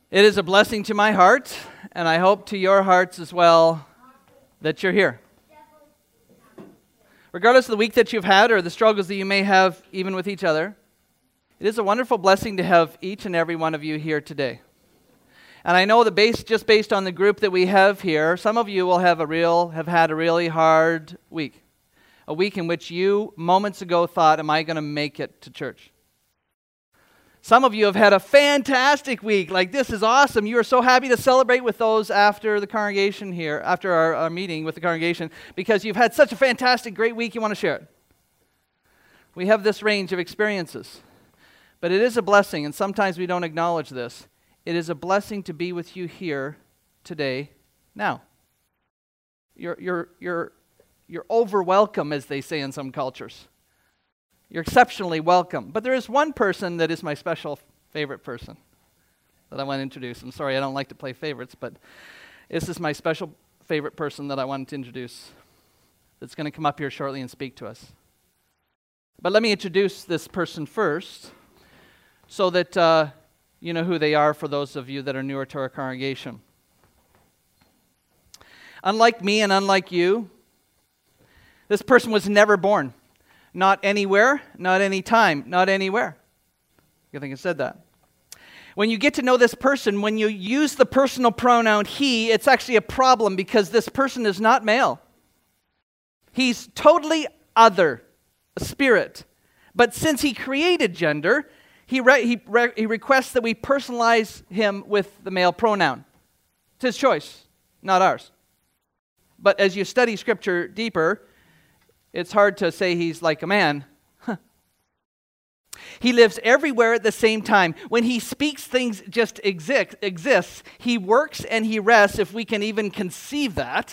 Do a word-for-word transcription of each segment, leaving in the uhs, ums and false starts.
It is a blessing to my heart, and I hope to your hearts as well, that you're here. Regardless of the week that you've had or the struggles that you may have even with each other, it is a wonderful blessing to have each and every one of you here today. And I know that based, just based on the group that we have here, some of you will have a real, have had a really hard week. A week in which you moments ago thought, am I going to make it to church? Some of you have had a fantastic week. Like, this is awesome. You are so happy to celebrate with those after the congregation here, after our, our meeting with the congregation, because you've had such a fantastic, great week, you want to share it. We have this range of experiences. But it is a blessing, and sometimes we don't acknowledge this. It is a blessing to be with you here today, now. You're, you're, you're, you're over welcome, as they say in some cultures. You're exceptionally welcome. But there is one person that is my special favorite person that I want to introduce. I'm sorry, I don't like to play favorites, but this is my special favorite person that I wanted to introduce that's going to come up here shortly and speak to us. But let me introduce this person first so that uh, you know who they are for those of you that are newer to our congregation. Unlike me and unlike you, this person was never born. Not anywhere, not any time, not anywhere. I think I said that. When you get to know this person, when you use the personal pronoun he, it's actually a problem because this person is not male. He's totally other, a spirit. But since he created gender, he, re- he, re- he requests that we personalize him with the male pronoun. It's his choice, not ours. But as you study Scripture deeper, it's hard to say he's like a man. He lives everywhere at the same time. When he speaks, things just exist, exists. He works and he rests, if we can even conceive that.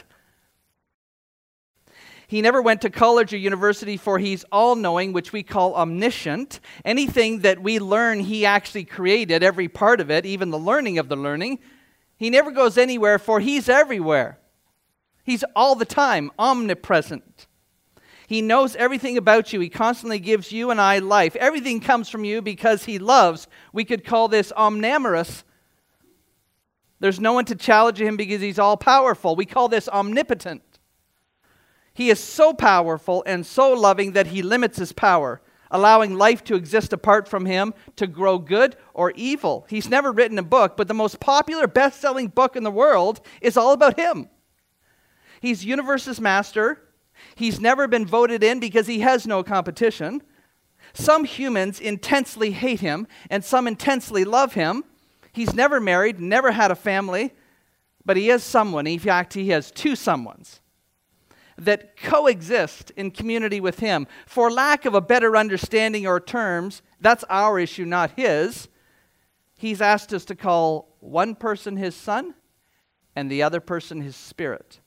He never went to college or university, for he's all-knowing, which we call omniscient. Anything that we learn, he actually created, every part of it, even the learning of the learning. He never goes anywhere, for he's everywhere. He's all the time, omnipresent. He knows everything about you. He constantly gives you and I life. Everything comes from you because he loves. We could call this omnivorous. There's no one to challenge him because he's all-powerful. We call this omnipotent. He is so powerful and so loving that he limits his power, allowing life to exist apart from him, to grow good or evil. He's never written a book, but the most popular best-selling book in the world is all about him. He's universe's master. He's never been voted in because he has no competition. Some humans intensely hate him, and some intensely love him. He's never married, never had a family, but he is someone. In fact, he has two someones that coexist in community with him. For lack of a better understanding or terms, that's our issue, not his. He's asked us to call one person his son and the other person his spirit.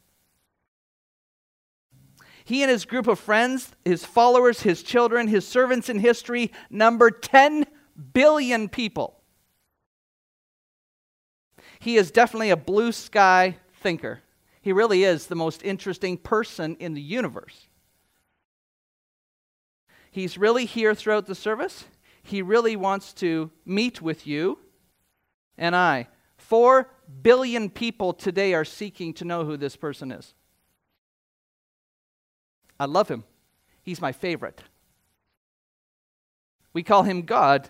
He and his group of friends, his followers, his children, his servants in history number ten billion people. He is definitely a blue sky thinker. He really is the most interesting person in the universe. He's really here throughout the service. He really wants to meet with you and I. Four billion people today are seeking to know who this person is. I love him. He's my favorite. We call him God.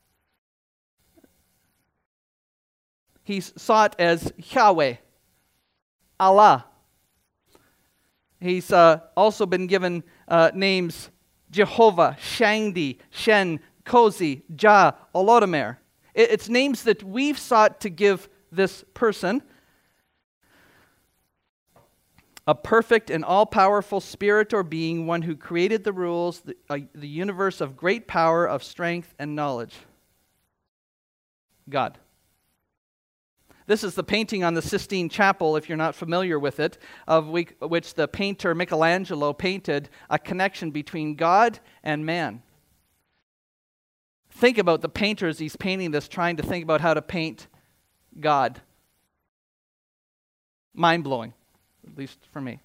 He's sought as Yahweh, Allah. He's uh, also been given uh, names Jehovah, Shangdi, Shen, Kozi, Jah, Olodomer. It's names that we've sought to give this person. A perfect and all-powerful spirit or being, one who created the rules, the, uh, the universe of great power, of strength and knowledge. God. This is the painting on the Sistine Chapel, if you're not familiar with it, of we, which the painter Michelangelo painted a connection between God and man. Think about the painter as he's painting this, trying to think about how to paint God. Mind-blowing. At least for me.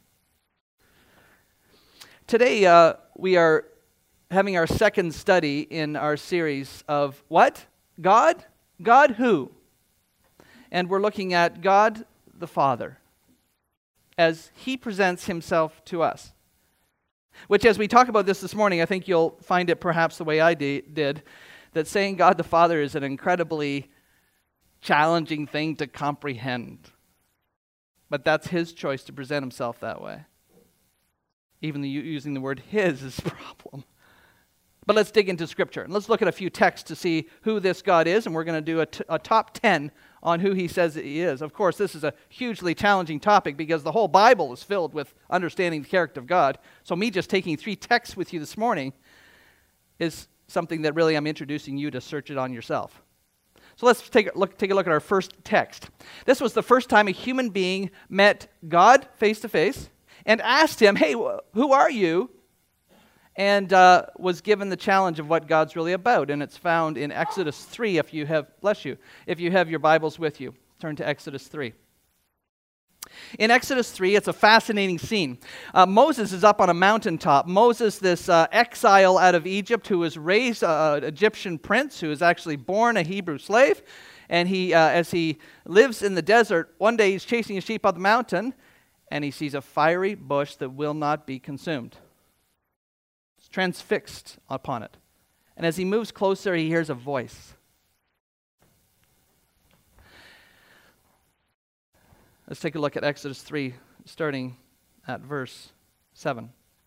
Today, uh, we are having our second study in our series of what? God? God who? And we're looking at God the Father as he presents himself to us. Which, as we talk about this this morning, I think you'll find it perhaps the way I de- did, that saying God the Father is an incredibly challenging thing to comprehend. But that's his choice to present himself that way. Even the, using the word his is a problem. But let's dig into Scripture. And let's look at a few texts to see who this God is. And we're going to do a, t- a top ten on who he says that he is. Of course, this is a hugely challenging topic because the whole Bible is filled with understanding the character of God. So me just taking three texts with you this morning is something that really I'm introducing you to search it on yourself. So let's take a look, take a look at our first text. This was the first time a human being met God face to face and asked him, hey, who are you? And uh, was given the challenge of what God's really about. And it's found in Exodus three, if you have, bless you, if you have your Bibles with you. Turn to Exodus three. In Exodus three, it's a fascinating scene. Uh, Moses is up on a mountaintop. Moses, this uh, exile out of Egypt who was raised uh, an Egyptian prince, who is actually born a Hebrew slave. And he, uh, as he lives in the desert, one day he's chasing his sheep up the mountain, and he sees a fiery bush that will not be consumed. Transfixed upon it. And as he moves closer, he hears a voice. Let's take a look at Exodus three, starting at verse seven.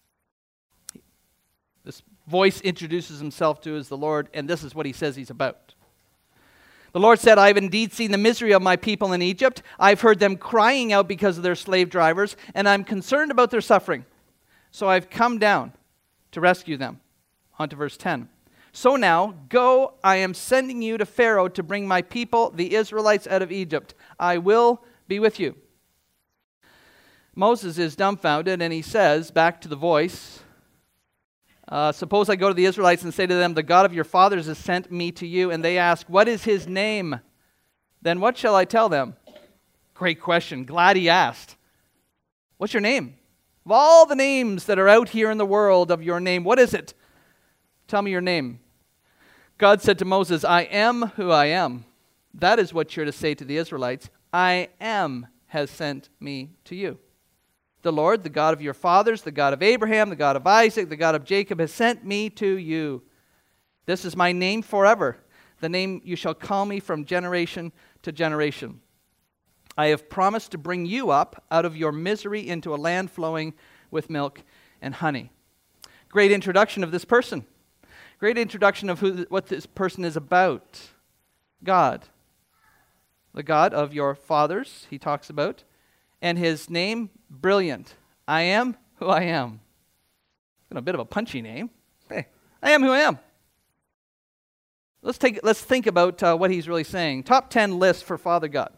This voice introduces himself to as the Lord, and this is what he says he's about. The Lord said, I have indeed seen the misery of my people in Egypt. I've heard them crying out because of their slave drivers, and I'm concerned about their suffering. So I've come down to rescue them. On to verse ten. So now, go, I am sending you to Pharaoh to bring my people, the Israelites, out of Egypt. I will be with you. Moses is dumbfounded, and he says, back to the voice, uh, suppose I go to the Israelites and say to them, the God of your fathers has sent me to you, and they ask, what is his name? Then what shall I tell them? Great question. Glad he asked. What's your name? Of all the names that are out here in the world of your name, what is it? Tell me your name. God said to Moses, I am who I am. That is what you're to say to the Israelites. I am has sent me to you. The Lord, the God of your fathers, the God of Abraham, the God of Isaac, the God of Jacob, has sent me to you. This is my name forever, the name you shall call me from generation to generation. I have promised to bring you up out of your misery into a land flowing with milk and honey. Great introduction of this person. Great introduction of who, what this person is about. God. The God of your fathers, he talks about. And his name, brilliant. I am who I am. A bit of a punchy name. Hey, I am who I am. Let's take. Let's think about uh, what he's really saying. Top ten list for Father God.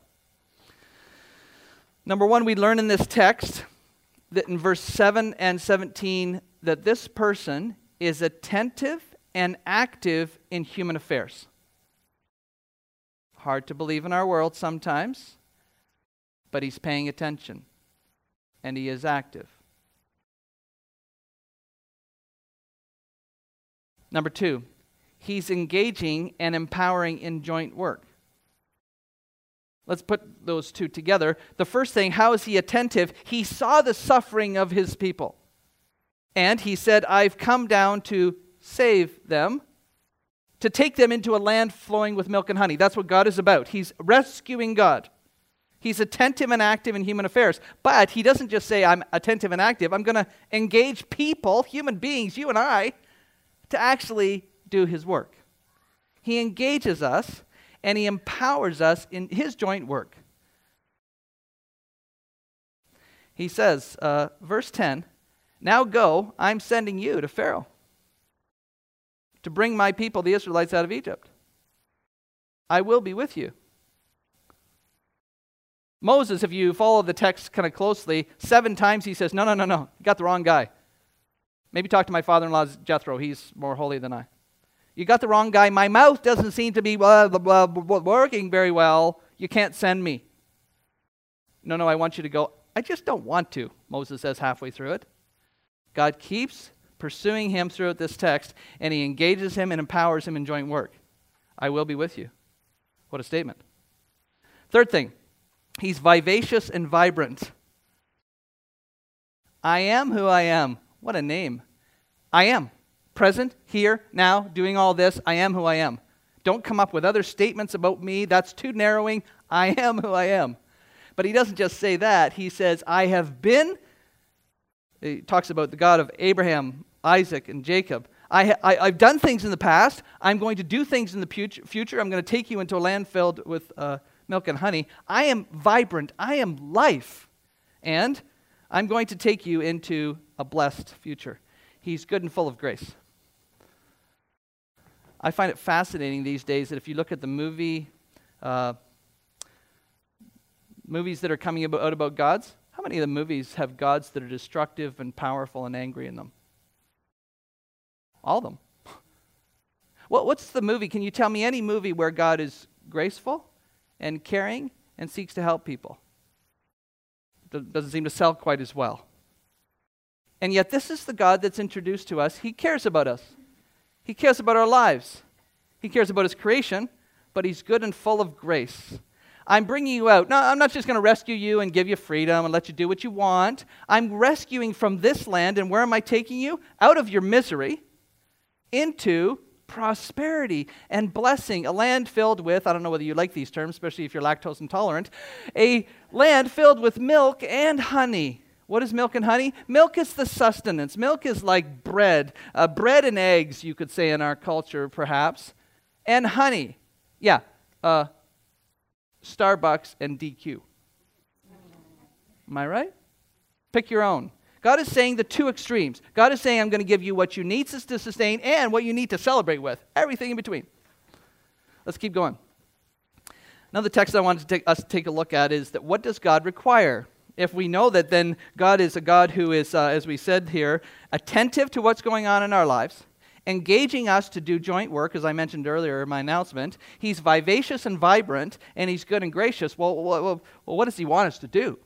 Number one, we learn in this text that in verse seven and seventeen that this person is attentive and active in human affairs. Hard to believe in our world sometimes, but he's paying attention and he is active. Number two, he's engaging and empowering in joint work. Let's put those two together. The first thing, how is he attentive? He saw the suffering of his people. And he said, I've come down to save them, to take them into a land flowing with milk and honey. That's what God is about. He's rescuing God. He's attentive and active in human affairs. But he doesn't just say, I'm attentive and active. I'm going to engage people, human beings, you and I, to actually do his work. He engages us and he empowers us in his joint work. He says, uh, verse ten, now go, I'm sending you to Pharaoh to bring my people, the Israelites, out of Egypt. I will be with you. Moses, if you follow the text kind of closely, seven times he says, no, no, no, no, you got the wrong guy. Maybe talk to my father-in-law Jethro. He's more holy than I. You got the wrong guy. My mouth doesn't seem to be uh, uh, working very well. You can't send me. No, no, I want you to go. I just don't want to, Moses says halfway through it. God keeps pursuing him throughout this text, and he engages him and empowers him in joint work. I will be with you. What a statement. Third thing, he's vivacious and vibrant. I am who I am. What a name. I am. Present, here, now, doing all this. I am who I am. Don't come up with other statements about me. That's too narrowing. I am who I am. But he doesn't just say that. He says, I have been. He talks about the God of Abraham, Isaac, and Jacob. I ha- I, I've done things in the past. I'm going to do things in the pu- future. I'm going to take you into a land filled with uh, milk and honey. I am vibrant. I am life. And I'm going to take you into a blessed future. He's good and full of grace. I find it fascinating these days that if you look at the movie, uh, movies that are coming about, out about gods, how many of the movies have gods that are destructive and powerful and angry in them? All of them. Well, what's the movie? Can you tell me any movie where God is graceful and caring and seeks to help people? It doesn't seem to sell quite as well. And yet this is the God that's introduced to us. He cares about us. He cares about our lives. He cares about his creation, but he's good and full of grace. I'm bringing you out. No, I'm not just going to rescue you and give you freedom and let you do what you want. I'm rescuing from this land, and where am I taking you? Out of your misery into prosperity and blessing. A land filled with, I don't know whether you like these terms, especially if you're lactose intolerant, a land filled with milk and honey. What is milk and honey? Milk is the sustenance. Milk is like bread. Uh, bread and eggs, you could say in our culture, perhaps. And honey. Yeah. Uh, Starbucks and D Q. Am I right? Pick your own. God is saying the two extremes. God is saying, I'm going to give you what you need to sustain and what you need to celebrate with. Everything in between. Let's keep going. Another text I wanted to take, us to take a look at is that what does God require? If we know that, then God is a God who is, uh, as we said here, attentive to what's going on in our lives, engaging us to do joint work, as I mentioned earlier in my announcement. He's vivacious and vibrant, and he's good and gracious. Well, well, well, what does he want us to do?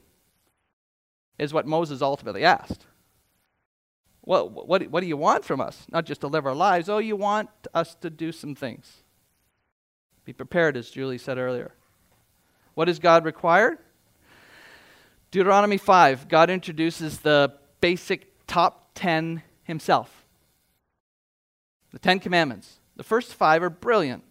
Is what Moses ultimately asked. Well, what, what do you want from us? Not just to live our lives. Oh, you want us to do some things. Be prepared, as Julie said earlier. What does God require? Deuteronomy five, God introduces the basic top ten himself. The Ten Commandments. The first five are brilliant.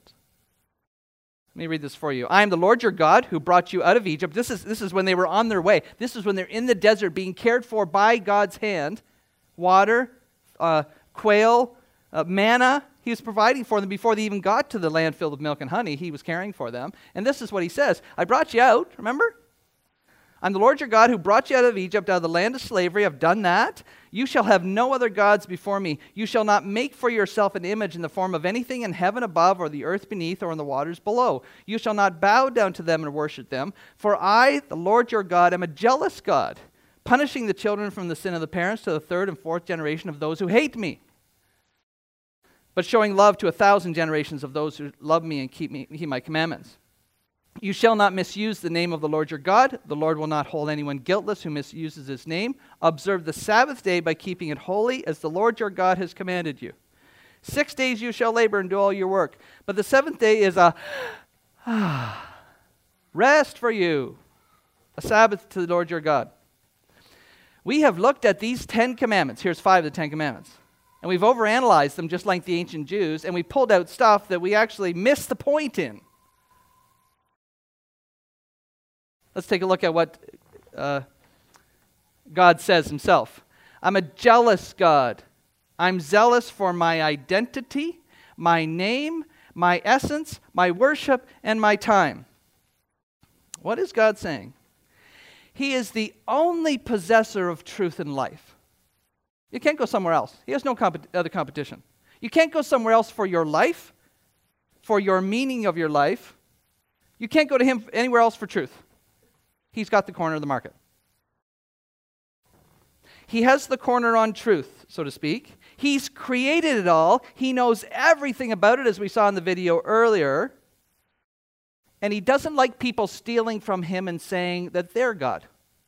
Let me read this for you. I am the Lord your God who brought you out of Egypt. This is, this is when they were on their way. This is when they're in the desert being cared for by God's hand. Water, uh, quail, uh, manna. He was providing for them before they even got to the land filled with milk and honey. He was caring for them. And this is what he says. I brought you out, remember? I'm the Lord your God who brought you out of Egypt, out of the land of slavery. I've done that. You shall have no other gods before me. You shall not make for yourself an image in the form of anything in heaven above or the earth beneath or in the waters below. You shall not bow down to them and worship them. For I, the Lord your God, am a jealous God, punishing the children from the sin of the parents to the third and fourth generation of those who hate me, but showing love to a thousand generations of those who love me and keep me, keep my commandments. You shall not misuse the name of the Lord your God. The Lord will not hold anyone guiltless who misuses his name. Observe the Sabbath day by keeping it holy, as the Lord your God has commanded you. Six days you shall labor and do all your work, but the seventh day is a rest for you, a Sabbath to the Lord your God. We have looked at these Ten Commandments. Here's five of the Ten Commandments. And we've overanalyzed them just like the ancient Jews, and we pulled out stuff that we actually missed the point in. Let's take a look at what uh, God says himself. I'm a jealous God. I'm zealous for my identity, my name, my essence, my worship, and my time. What is God saying? He is the only possessor of truth in life. You can't go somewhere else. He has no comp- other competition. You can't go somewhere else for your life, for your meaning of your life. You can't go to him anywhere else for truth. He's got the corner of the market. He has the corner on truth, so to speak. He's created it all. He knows everything about it, as we saw in the video earlier. And he doesn't like people stealing from him and saying that they're God.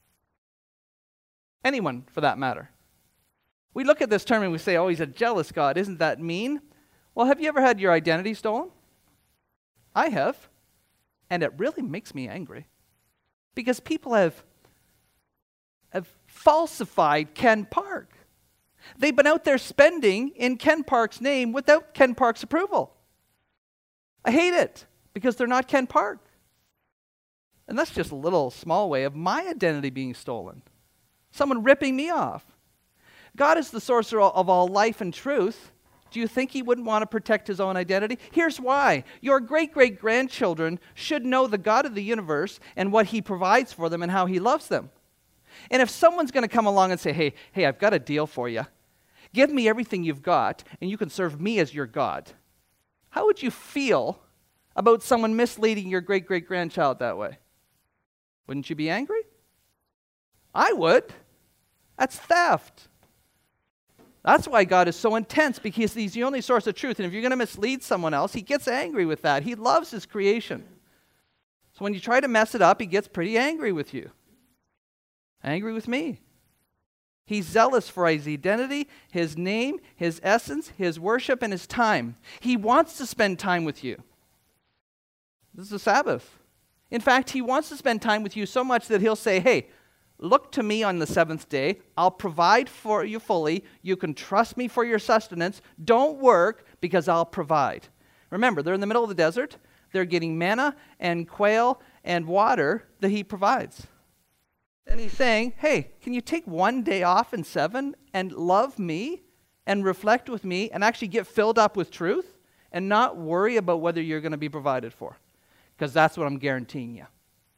Anyone, for that matter. We look at this term and we say, oh, he's a jealous God. Isn't that mean? Well, have you ever had your identity stolen? I have. And it really makes me angry because people have, have falsified Ken Park. They've been out there spending in Ken Park's name without Ken Park's approval. I hate it because they're not Ken Park. And that's just a little small way of my identity being stolen. Someone ripping me off. God is the source of all life and truth. Do you think he wouldn't want to protect his own identity? Here's why. Your great-great-grandchildren should know the God of the universe and what he provides for them and how he loves them. And if someone's going to come along and say, hey, hey, I've got a deal for you. Give me everything you've got, and you can serve me as your God. How would you feel about someone misleading your great-great-grandchild that way? Wouldn't you be angry? I would. That's theft. That's why God is so intense, because he's the only source of truth. And if you're going to mislead someone else, he gets angry with that. He loves his creation. So when you try to mess it up, he gets pretty angry with you. Angry with me. He's zealous for his identity, his name, his essence, his worship, and his time. He wants to spend time with you. This is the Sabbath. In fact, he wants to spend time with you so much that he'll say, hey, look to me on the seventh day. I'll provide for you fully. You can trust me for your sustenance. Don't work because I'll provide. Remember, they're in the middle of the desert. They're getting manna and quail and water that he provides. And he's saying, hey, can you take one day off in seven and love me and reflect with me and actually get filled up with truth and not worry about whether you're going to be provided for? Because that's what I'm guaranteeing you.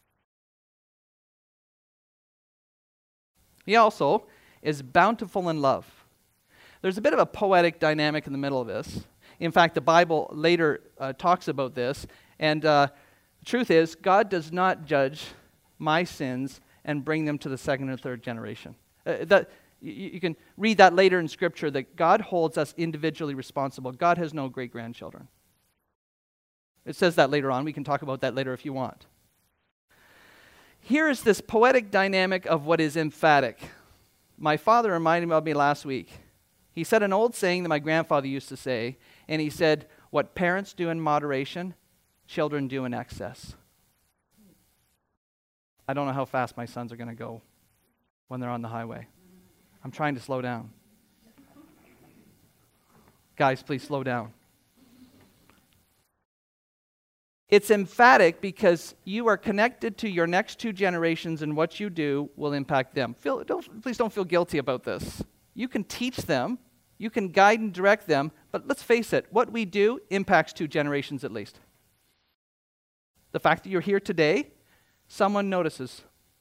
He also is bountiful in love. There's a bit of a poetic dynamic in the middle of this. In fact, the Bible later uh, talks about this. And uh, the truth is, God does not judge my sins and bring them to the second and third generation. Uh, that, you, you can read that later in Scripture, that God holds us individually responsible. God has no great-grandchildren. It says that later on. We can talk about that later if you want. Here is this poetic dynamic of what is emphatic. My father reminded me of me last week. He said an old saying that my grandfather used to say, and he said, what parents do in moderation, children do in excess. I don't know how fast my sons are going to go when they're on the highway. I'm trying to slow down. Guys, please slow down. It's emphatic because you are connected to your next two generations, and what you do will impact them. Feel, don't, please don't feel guilty about this. You can teach them, you can guide and direct them, but let's face it, what we do impacts two generations at least. The fact that you're here today, someone notices.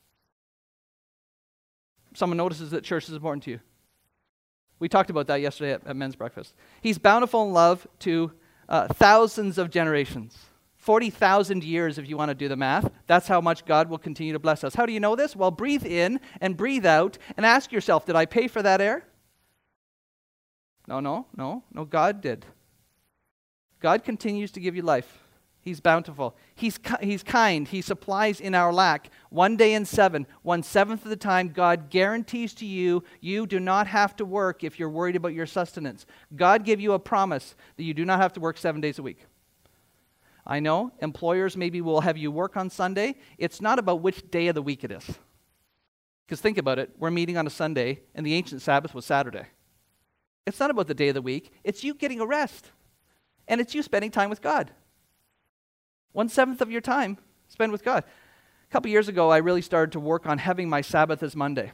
Someone notices that church is important to you. We talked about that yesterday at, at men's breakfast. He's bountiful in love to uh, thousands of generations. forty thousand years if you want to do the math. That's how much God will continue to bless us. How do you know this? Well, breathe in and breathe out and ask yourself, did I pay for that air? No, no, no. No, God did. God continues to give you life. He's bountiful. He's, he's kind. He supplies in our lack. One day in seven, one seventh of the time, God guarantees to you, you do not have to work if you're worried about your sustenance. God gave you a promise that you do not have to work seven days a week. I know employers maybe will have you work on Sunday. It's not about which day of the week it is. Because think about it. We're meeting on a Sunday, and the ancient Sabbath was Saturday. It's not about the day of the week. It's you getting a rest. And it's you spending time with God. One-seventh of your time spent with God. A couple years ago, I really started to work on having my Sabbath as Monday.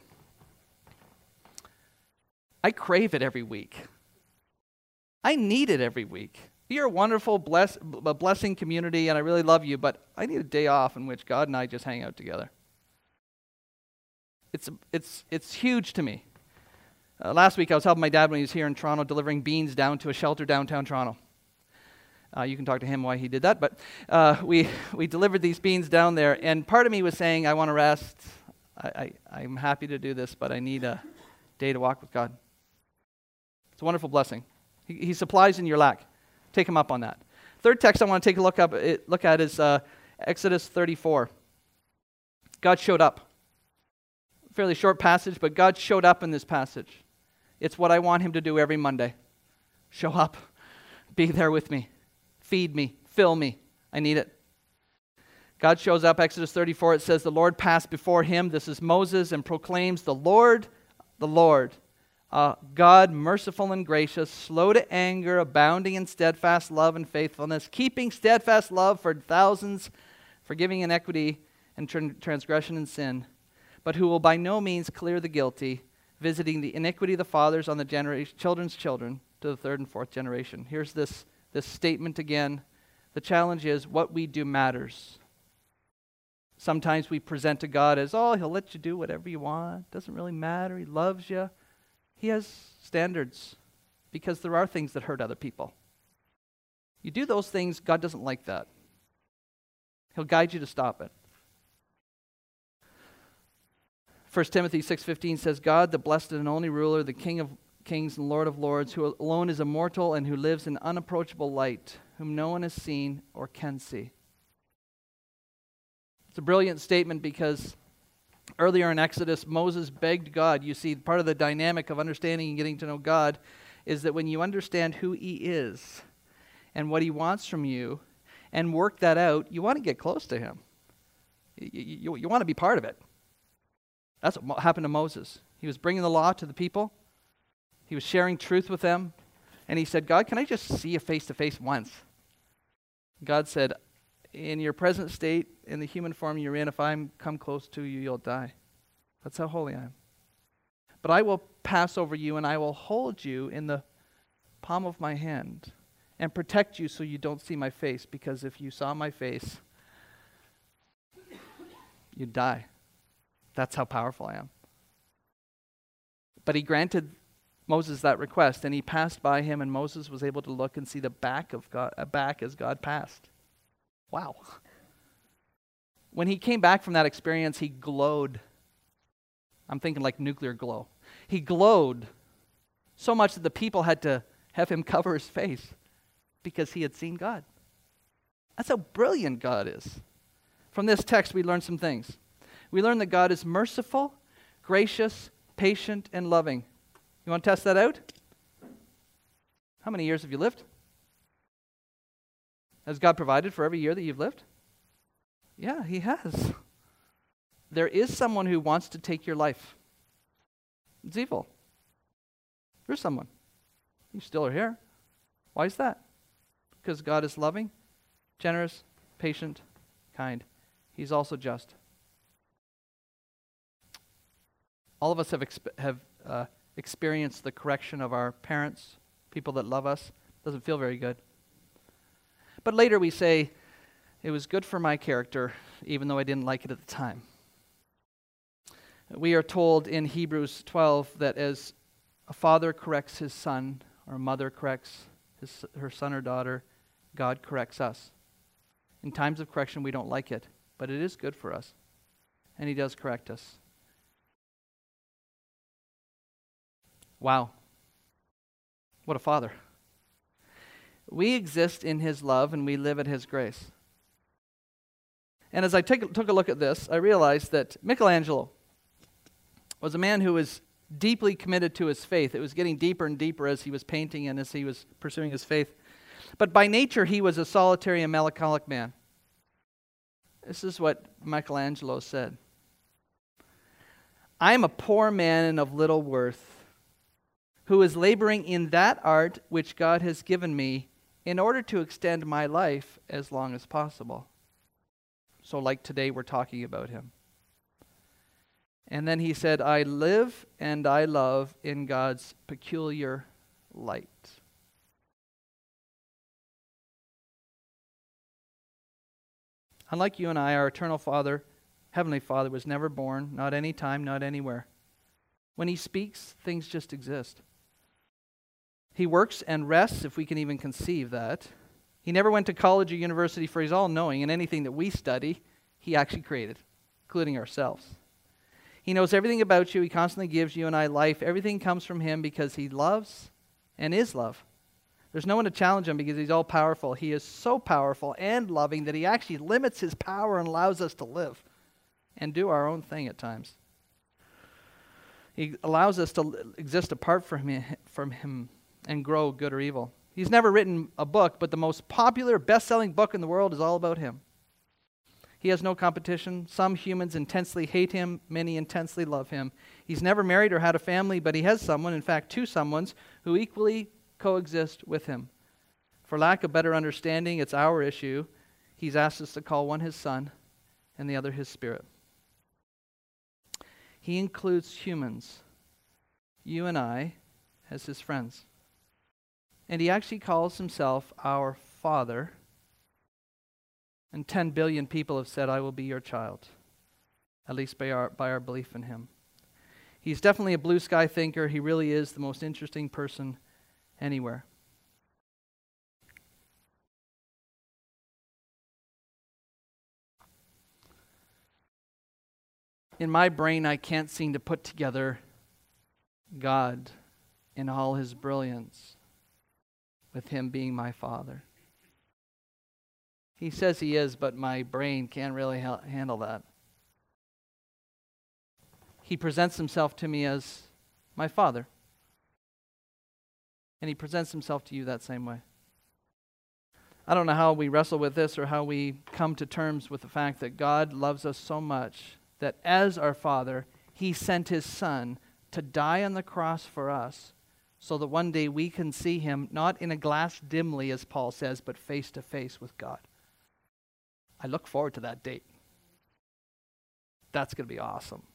I crave it every week. I need it every week. You're a wonderful, bless, a blessing community, and I really love you, but I need a day off in which God and I just hang out together. It's, it's, it's huge to me. Uh, last week, I was helping my dad when he was here in Toronto, delivering beans down to a shelter downtown Toronto. Uh, you can talk to him why he did that, but uh, we, we delivered these beans down there, and part of me was saying, I want to rest. I, I, I'm happy to do this, but I need a day to walk with God. It's a wonderful blessing. He, he supplies in your lack. Take him up on that. Third text I want to take a look, up, look at is uh, Exodus thirty-four. God showed up. Fairly short passage, but God showed up in this passage. It's what I want him to do every Monday. Show up. Be there with me. Feed me. Fill me. I need it. God shows up, Exodus thirty-four, it says, the Lord passed before him, this is Moses, and proclaims, the Lord, the Lord, uh, God merciful and gracious, slow to anger, abounding in steadfast love and faithfulness, keeping steadfast love for thousands, forgiving iniquity and tr- transgression and sin, but who will by no means clear the guilty, visiting the iniquity of the fathers on the generation, children's children to the third and fourth generation. Here's this, this statement again. The challenge is what we do matters. Sometimes we present to God as, oh, he'll let you do whatever you want. Doesn't really matter. He loves you. He has standards because there are things that hurt other people. You do those things, God doesn't like that. He'll guide you to stop it. First Timothy six fifteen says, God, the blessed and only ruler, the King of kings and Lord of lords, who alone is immortal and who lives in unapproachable light, whom no one has seen or can see. It's a brilliant statement because earlier in Exodus, Moses begged God. You see, part of the dynamic of understanding and getting to know God is that when you understand who he is and what he wants from you and work that out, you want to get close to him. You, you, you want to be part of it. That's what happened to Moses. He was bringing the law to the people. He was sharing truth with them. And he said, God, can I just see you face to face once? God said, in your present state, in the human form you're in, if I come close to you, you'll die. That's how holy I am. But I will pass over you and I will hold you in the palm of my hand and protect you so you don't see my face, because if you saw my face, you'd die. That's how powerful I am. But he granted Moses that request, and he passed by him, and Moses was able to look and see the back of God, uh, back as God passed. Wow. When he came back from that experience, he glowed. I'm thinking like nuclear glow. He glowed so much that the people had to have him cover his face because he had seen God. That's how brilliant God is. From this text, we learn some things. We learn that God is merciful, gracious, patient, and loving. You want to test that out? How many years have you lived? Has God provided for every year that you've lived? Yeah, he has. There is someone who wants to take your life. It's evil. There's someone. You still are here. Why is that? Because God is loving, generous, patient, kind. He's also just. All of us have exp- have uh, experienced the correction of our parents, people that love us. Doesn't feel very good. But later we say, it was good for my character, even though I didn't like it at the time. We are told in Hebrews twelve that as a father corrects his son, or a mother corrects his, her son or daughter, God corrects us. In times of correction, we don't like it, but it is good for us, and he does correct us. Wow. What a father. We exist in his love and we live at his grace. And as I take, took a look at this, I realized that Michelangelo was a man who was deeply committed to his faith. It was getting deeper and deeper as he was painting and as he was pursuing his faith. But by nature, he was a solitary and melancholic man. This is what Michelangelo said. I am a poor man and of little worth, who is laboring in that art which God has given me in order to extend my life as long as possible. So like today, we're talking about him. And then he said, I live and I love in God's peculiar light. Unlike you and I, our eternal Father, Heavenly Father, was never born, not any time, not anywhere. When he speaks, things just exist. He works and rests, if we can even conceive that. He never went to college or university for his all-knowing, and anything that we study, he actually created, including ourselves. He knows everything about you. He constantly gives you and I life. Everything comes from him because he loves and is love. There's no one to challenge him because he's all-powerful. He is so powerful and loving that he actually limits his power and allows us to live and do our own thing at times. He allows us to exist apart from him, from him and grow good or evil. He's never written a book, but the most popular, best-selling book in the world is all about him. He has no competition. Some humans intensely hate him. Many intensely love him. He's never married or had a family, but he has someone, in fact, two someones, who equally coexist with him. For lack of better understanding, it's our issue. He's asked us to call one his son and the other his spirit. He includes humans, you and I, as his friends. And he actually calls himself our Father. And ten billion people have said, I will be your child, at least by our, by our belief in him. He's definitely a blue sky thinker. He really is the most interesting person anywhere. In my brain, I can't seem to put together God in all his brilliance with him being my Father. He says he is, but my brain can't really ha- handle that. He presents himself to me as my Father. And he presents himself to you that same way. I don't know how we wrestle with this or how we come to terms with the fact that God loves us so much that as our Father, he sent his Son to die on the cross for us so that one day we can see him not in a glass dimly, as Paul says, but face to face with God. I look forward to that date. That's going to be awesome.